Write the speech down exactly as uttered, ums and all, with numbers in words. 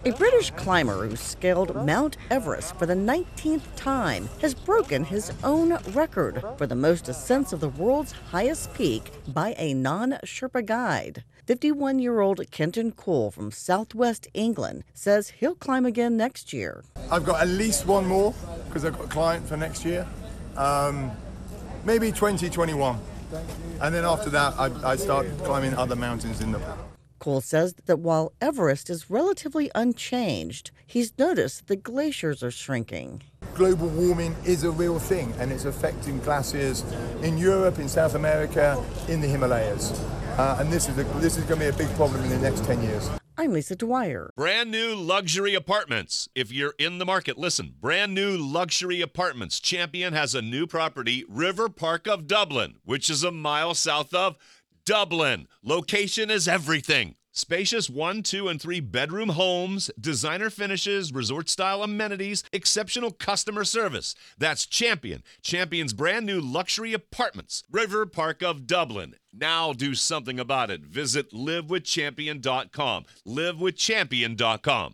A British climber who scaled Mount Everest for the nineteenth time has broken his own record for the most ascents of the world's highest peak by a non-Sherpa guide. fifty-one-year-old Kenton Cole from southwest England says he'll climb again next year. I've got at least one more because I've got a client for next year. Um, maybe twenty twenty-one. And then after that, I, I start climbing other mountains in the... Cole says that while Everest is relatively unchanged, he's noticed the glaciers are shrinking. Global warming is a real thing, and it's affecting glaciers in Europe, in South America, in the Himalayas. Uh, and this is, a, this is going to be a big problem in the next ten years. I'm Lisa Dwyer. Brand new luxury apartments. If you're in the market, listen. Brand new luxury apartments. Champion has a new property, River Park of Dublin, which is a mile south of Dublin. Location is everything. Spacious one, two, and three bedroom homes, designer finishes, resort-style amenities, exceptional customer service. That's Champion. Champion's brand new luxury apartments. River Park of Dublin. Now do something about it. Visit live with champion dot com. live with champion dot com.